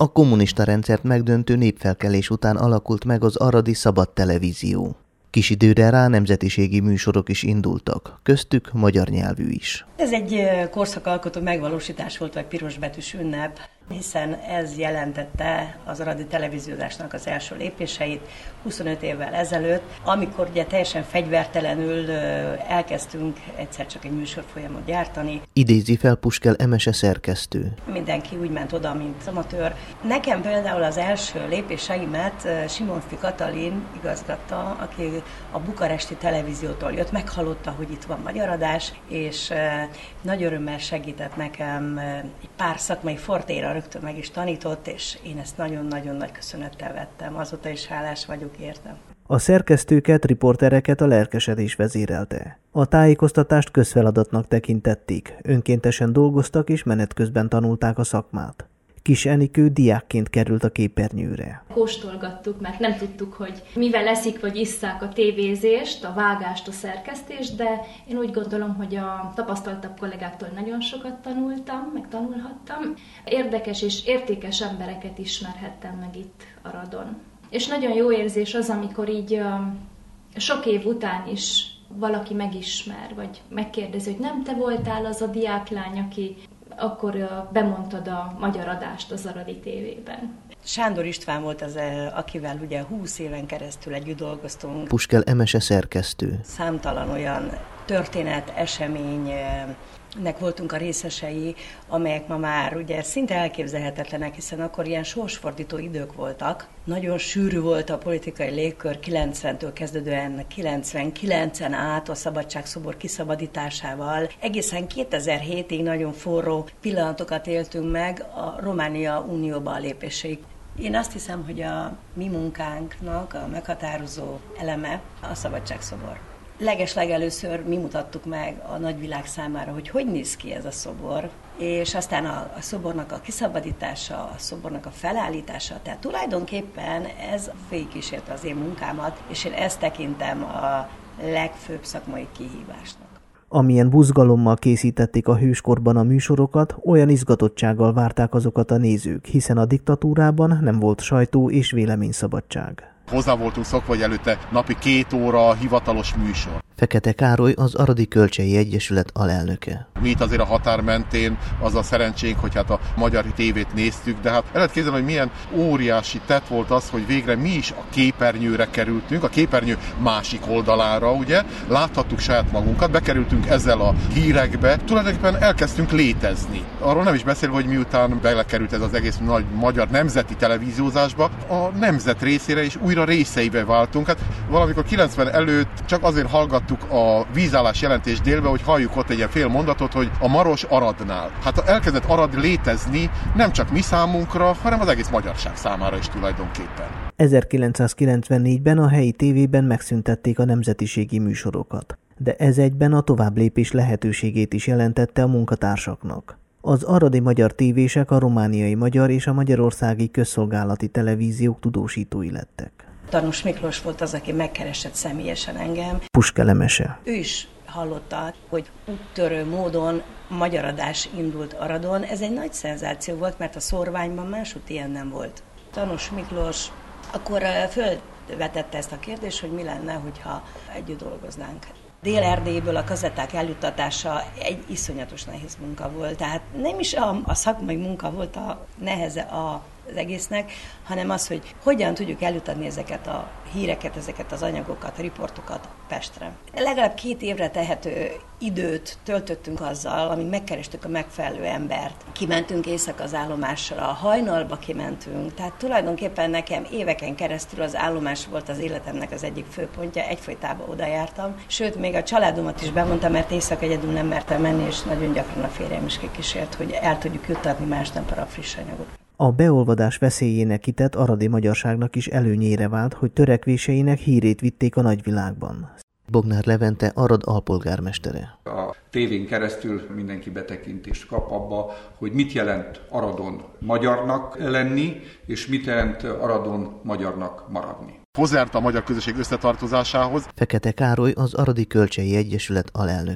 A kommunista rendszert megdöntő népfelkelés után alakult meg az aradi Szabad Televízió. Kis időre rá nemzetiségi műsorok is indultak, köztük magyar nyelvű is. Ez egy korszakalkotó megvalósítás volt, vagy pirosbetűs ünnep, hiszen ez jelentette az aradi televíziózásnak az első lépéseit 25 évvel ezelőtt, amikor ugye teljesen fegyvertelenül elkezdtünk egyszer csak egy műsorfolyamot gyártani. Idézi fel Puskel Emese szerkesztő. Mindenki úgy ment oda, mint amatőr. Nekem például az első lépéseimet Simonfi Katalin igazgatta, aki a bukaresti televíziótól jött, meghallotta, hogy itt van magyar adás, és nagy örömmel segített nekem egy pár szakmai fortéra rögtön meg is tanított, és én ezt nagyon-nagyon nagy köszönettel vettem. Azóta is hálás vagyok érte. A szerkesztőket, riportereket a lelkesedés vezérelte. A tájékoztatást közfeladatnak tekintették, önkéntesen dolgoztak és menet közben tanulták a szakmát. Kis Enikő diákként került a képernyőre. Kóstolgattuk, mert nem tudtuk, hogy mivel eszik vagy isszák a tévézést, a vágást, a szerkesztést, de én úgy gondolom, hogy a tapasztaltabb kollégáktól nagyon sokat tanultam, meg tanulhattam. Érdekes és értékes embereket ismerhettem meg itt Aradon. És nagyon jó érzés az, amikor így sok év után is valaki megismer, vagy megkérdezi, hogy nem te voltál az a diáklány, aki akkor bemondtad a magyar adást az aradi tévében. Sándor István volt az, akivel ugye 20 éven keresztül együtt dolgoztunk. Puskel Emese szerkesztő. Számtalan olyan történet, eseménynek voltunk a részesei, amelyek ma már ugye szinte elképzelhetetlenek, hiszen akkor ilyen sorsfordító idők voltak. Nagyon sűrű volt a politikai légkör 90-től kezdődően 99-en át a Szabadságszobor kiszabadításával. Egészen 2007-ig nagyon forró pillanatokat éltünk meg a Románia Unióba lépéséig. Én azt hiszem, hogy a mi munkánknak a meghatározó eleme a Szabadságszobor. Legelőször mi mutattuk meg a nagyvilág számára, hogy néz ki ez a szobor, és aztán a szobornak a kiszabadítása, a szobornak a felállítása, tehát tulajdonképpen ez végigkísérte az én munkámat, és én ezt tekintem a legfőbb szakmai kihívásnak. Amilyen buzgalommal készítették a hőskorban a műsorokat, olyan izgatottsággal várták azokat a nézők, hiszen a diktatúrában nem volt sajtó és véleményszabadság. Hozzá voltunk szokva, hogy előtte napi 2 óra hivatalos műsor. Fekete Károly az Aradi Kölcsei Egyesület alelnöke. Mi itt azért a határ mentén az a szerencsénk, hogy hát a magyar tévét néztük, de hát el lehet képzelni, hogy milyen óriási tett volt az, hogy végre mi is a képernyőre kerültünk, a képernyő másik oldalára, ugye? Láthattuk saját magunkat, bekerültünk ezzel a hírekbe, tulajdonképpen elkezdtünk létezni. Arról nem is beszélve, hogy miután belekerült ez az egész nagy magyar nemzeti televíziózásba, a nemzet részére is újra részeibe váltunk. Hát valamikor 90 előtt csak azért hallgattuk a vízállás jelentést délbe, hogy halljuk ott egy ilyen fél mondatot, hogy a Maros Aradnál. Hát elkezdett Arad létezni nem csak mi számunkra, hanem az egész magyarság számára is tulajdonképpen. 1994-ben a helyi tévében megszüntették a nemzetiségi műsorokat, de ez egyben a továbblépés lehetőségét is jelentette a munkatársaknak. Az aradi magyar tévések a romániai magyar és a magyarországi közszolgálati televíziók tudósítói lettek. Tanús Miklós volt az, aki megkeresett személyesen engem. Puskel Emese. Ő is hallotta, hogy úttörő módon magyar adás indult Aradon. Ez egy nagy szenzáció volt, mert a szórványban máshogy ilyen nem volt. Tanús Miklós akkor fölvetette ezt a kérdést, hogy mi lenne, hogyha együtt dolgoznánk. Dél-Erdélyből a kazetták eljuttatása egy iszonyatos nehéz munka volt. Tehát nem is a szakmai munka volt a neheze az egésznek, hanem az, hogy hogyan tudjuk eljutatni ezeket a híreket, ezeket az anyagokat, riportokat Pestre. Legalább 2 évre tehető időt töltöttünk azzal, amíg megkerestük a megfelelő embert. Kimentünk éjszaka az állomásra, hajnalba kimentünk, tehát tulajdonképpen nekem éveken keresztül az állomás volt az életemnek az egyik főpontja, egyfolytában oda jártam, sőt, még a családomat is bemondtam, mert éjszaka egyedül nem mertem menni, és nagyon gyakran a férjem is kikísért, hogy el tudjuk juttatni másnap a friss anyagot. A beolvadás veszélyének kitett aradi magyarságnak is előnyére vált, hogy törekvéseinek hírét vitték a nagyvilágban. Bognár Levente, Arad alpolgármestere. A tévén keresztül mindenki betekintést kap abba, hogy mit jelent Aradon magyarnak lenni, és mit jelent Aradon magyarnak maradni. Hozzájárult a magyar közösség összetartozásához. Fekete Károly az Aradi Kölcsei Egyesület alelnöke.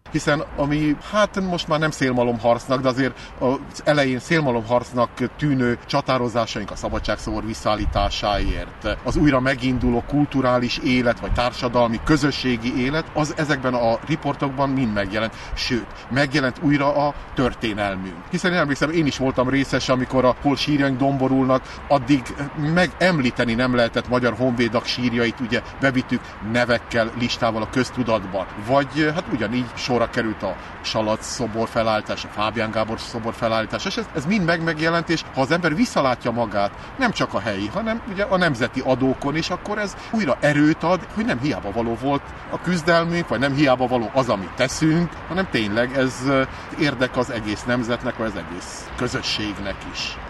hiszen ami hát most már nem szélmalomharcnak, de azért az elején szélmalomharcnak tűnő csatározásaink a szabadságszobor visszaállításáért, az újra meginduló kulturális élet, vagy társadalmi, közösségi élet, az ezekben a riportokban mind megjelent. Sőt, megjelent újra a történelmünk. Hiszen én emlékszem, én is voltam részes, amikor hol sírjaink domborulnak, addig megemlíteni nem lehetett magyar honvédak sírjait, ugye bevittük nevekkel, listával a köztudatban. Vagy hát ugyanígy sorra került a Salac szobor felállítása, a Fábián Gábor szobor felállítása, és ez mind megjelent, és ha az ember visszalátja magát, nem csak a helyi, hanem ugye a nemzeti adókon, és akkor ez újra erőt ad, hogy nem hiába való volt a küzdelmünk, vagy nem hiába való az, amit teszünk, hanem tényleg ez érdek az egész nemzetnek, vagy az egész közösségnek is.